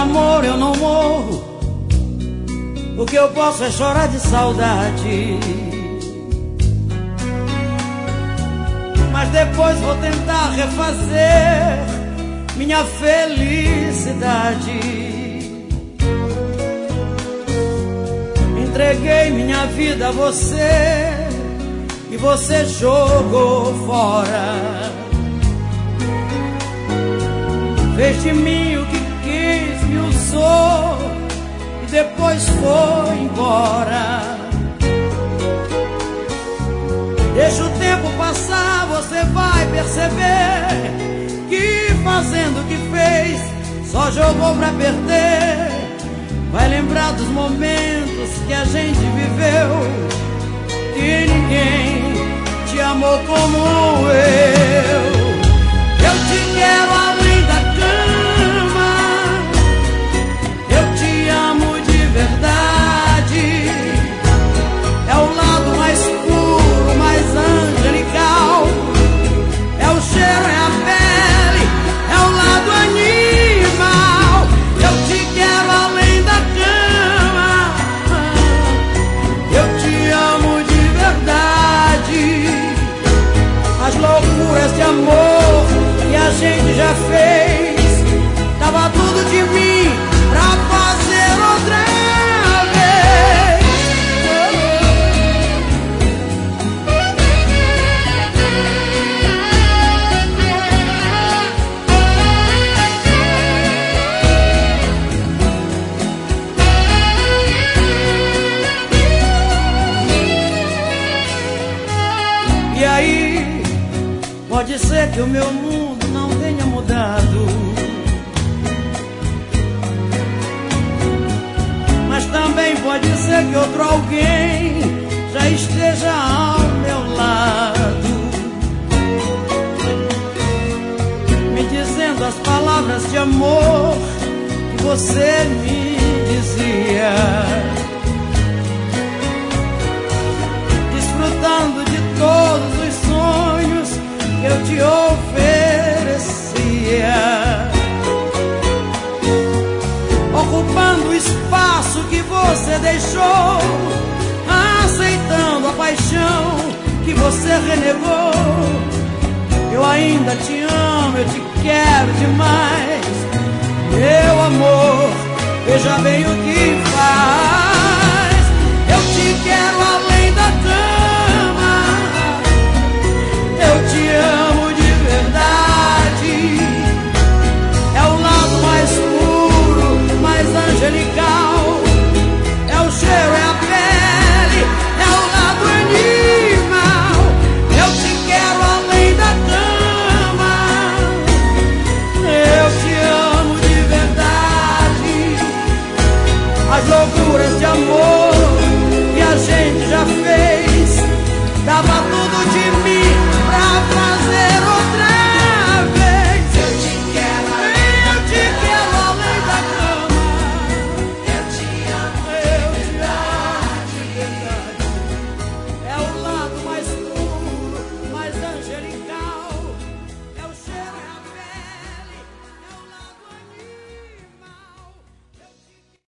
amor eu não morro. O que eu posso é chorar de saudade. Mas depois vou tentar refazer minha felicidade. Entreguei minha vida a você e você jogou fora. Fez de mim o que quis, me usou e depois foi embora. Deixa o tempo passar, você vai perceber que fazendo o que fez só jogou pra perder. Vai lembrar dos momentos que a gente viveu, que ninguém te amou como eu. Eu te quero além da cama, eu te amo de verdade. É o lado mais puro, mais angelical. É o cheiro, é a pele, é o lado animal. Eu te quero além da cama, eu te amo de verdade. As loucuras de amor que a gente já fez, tava tudo de mim pra fazer outra vez. E aí, pode ser que o meu mundo não tenha mudado, mas também pode ser que outro alguém já esteja ao meu lado, me dizendo as palavras de amor que você me dizia, desfrutando de todos os sonhos que eu te oferecia, ocupando o espaço que você deixou, aceitando a paixão que você renegou. Eu ainda te amo, eu te quero demais, meu amor, veja bem o que faz.